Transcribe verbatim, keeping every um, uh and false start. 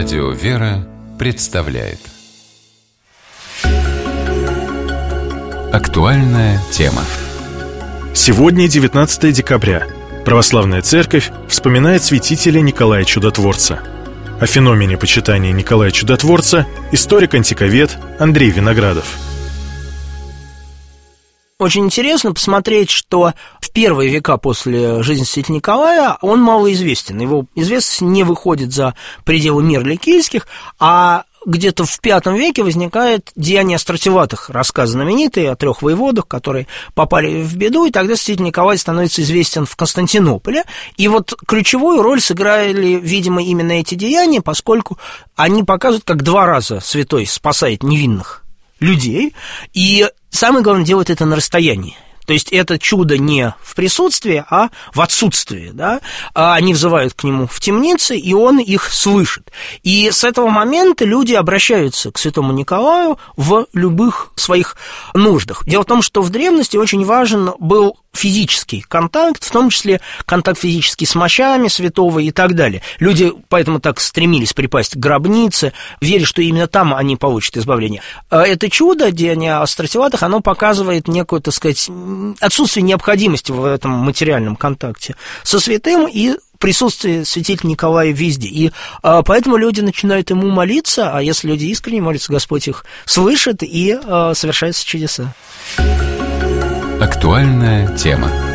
Радио «Вера» представляет актуальная тема. Сегодня девятнадцатое декабря. Православная Церковь вспоминает святителя Николая Чудотворца. О феномене почитания Николая Чудотворца историк-антиковед Андрей Виноградов. Очень интересно посмотреть, что в первые века после жизни святителя Николая он малоизвестен. Его известность не выходит за пределы мира ликийских, а где-то в пятом веке возникает «Деяния стратилатых», рассказ знаменитый о трех воеводах, которые попали в беду, и тогда святитель Николай становится известен в Константинополе. И вот ключевую роль сыграли, видимо, именно эти деяния, поскольку они показывают, как два раза святой спасает невинных людей, и самое главное, делает это на расстоянии. То есть это чудо не в присутствии, а в отсутствии, да? Они взывают к нему в темнице, и он их слышит. И с этого момента люди обращаются к святому Николаю в любых своих нуждах. Дело в том, что в древности очень важен был физический контакт, в том числе контакт физический с мощами святого и так далее. Люди поэтому так стремились припасть к гробнице, веря, что именно там они получат избавление. Это чудо, деяния стратилатых, оно показывает некую, так сказать, отсутствие необходимости в этом материальном контакте со святым и присутствие святителя Николая везде. И а, поэтому люди начинают ему молиться, а если люди искренне молятся, Господь их слышит, и а, совершаются чудеса. Актуальная тема.